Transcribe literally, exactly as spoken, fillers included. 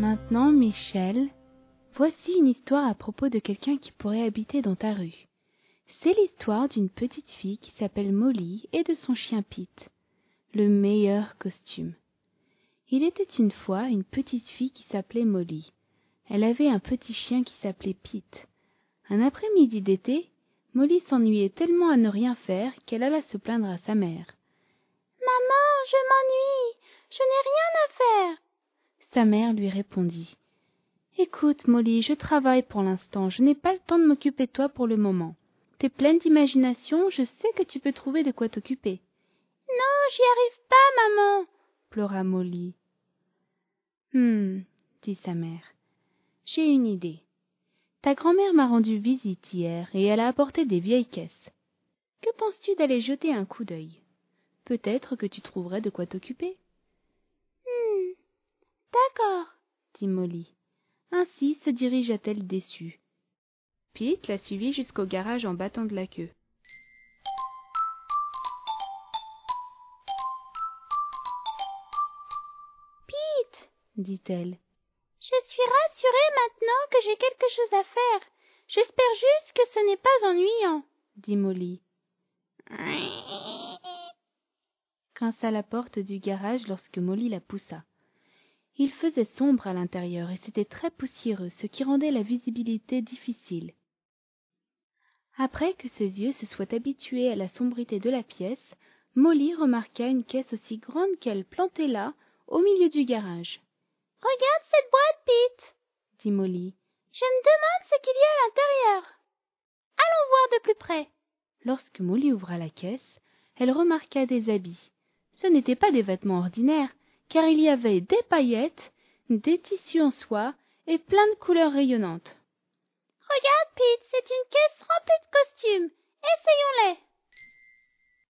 Maintenant, Michel, voici une histoire à propos de quelqu'un qui pourrait habiter dans ta rue. C'est l'histoire d'une petite fille qui s'appelle Molly et de son chien Pete, le meilleur costume. Il était une fois une petite fille qui s'appelait Molly. Elle avait un petit chien qui s'appelait Pete. Un après-midi d'été, Molly s'ennuyait tellement à ne rien faire qu'elle alla se plaindre à sa mère. « Maman, je m'ennuie, je n'ai rien à faire. » Sa mère lui répondit. « Écoute, Molly, je travaille pour l'instant, je n'ai pas le temps de m'occuper de toi pour le moment. T'es pleine d'imagination, je sais que tu peux trouver de quoi t'occuper. »« Non, j'y arrive pas, maman, » pleura Molly. « Hum, dit sa mère, j'ai une idée. Ta grand-mère m'a rendu visite hier et elle a apporté des vieilles caisses. Que penses-tu d'aller jeter un coup d'œil? Peut-être que tu trouverais de quoi t'occuper. »« Hmm, d'accord, » dit Molly. Ainsi se dirigea-t-elle déçue. Pete la suivit jusqu'au garage en battant de la queue. « Pete, » dit-elle, « je suis rassurée maintenant que j'ai quelque chose à faire. J'espère juste que ce n'est pas ennuyant. » dit Molly. Grinça la porte du garage lorsque Molly la poussa. Il faisait sombre à l'intérieur et c'était très poussiéreux, ce qui rendait la visibilité difficile. Après que ses yeux se soient habitués à la sombrité de la pièce, Molly remarqua une caisse aussi grande qu'elle plantée là, au milieu du garage. « Regarde cette boîte, Pete, » dit Molly. « Je me demande ce qu'il y a à l'intérieur. Allons voir de plus près. » Lorsque Molly ouvra la caisse, elle remarqua des habits. Ce n'étaient pas des vêtements ordinaires, car il y avait des paillettes, des tissus en soie et plein de couleurs rayonnantes.